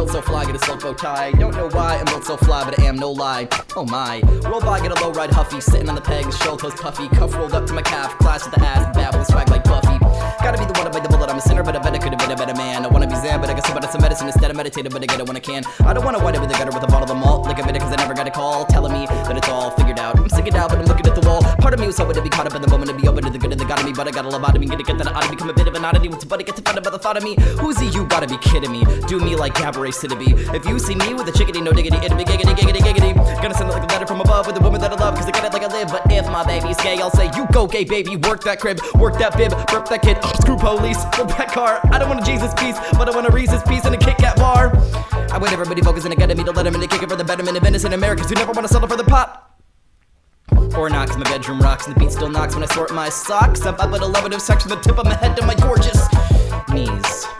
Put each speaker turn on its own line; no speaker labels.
built so fly, get a silk bow tie. Don't know why I'm built so fly, but I am no lie. Oh my, roll by, get a low ride huffy, sitting on the pegs, shoulder toes puffy, cuff rolled up to my calf, class with the ass, babble and swag like Buffy. Gotta be the one to bite the bullet, I'm a sinner, but I bet I could've been a better man. I wanna be Zen, but I guess I better some medicine instead of meditating, but I get it when I can. I don't wanna wind up with the gutter with a bottle of malt, like a bit cause I never got a call, telling me that it's all figured out. I'm sticking out, but I'm looking at the wall. Part of me was hoping to be caught up in the moment, to be open to the good and the God of me, but I got a love out of me, gonna get that out of me, become a bit of an oddity, what's about to get to find about the thought of me. Who's he? You gotta be kidding me. Do me like Cabaret City. If you see me with a chickadee, no diggity, it'll be giggity, giggity, giggity. Gonna send it like a letter from above with a woman that I love, cause I got it like I live. But if my baby's gay, I'll say, you go gay baby, work that crib, work that bib, burp that kid, screw police, flip that car. I don't want a Jesus piece, but I want a Reese's piece and a Kit Kat bar. I want everybody focusing to get me to let him in to kick it for the betterment of innocent Americans who never want to settle for the pot. Or not, cause my bedroom rocks and the beat still knocks when I sort my socks. I'm up at 11 of sex from the tip of my head to my gorgeous knees.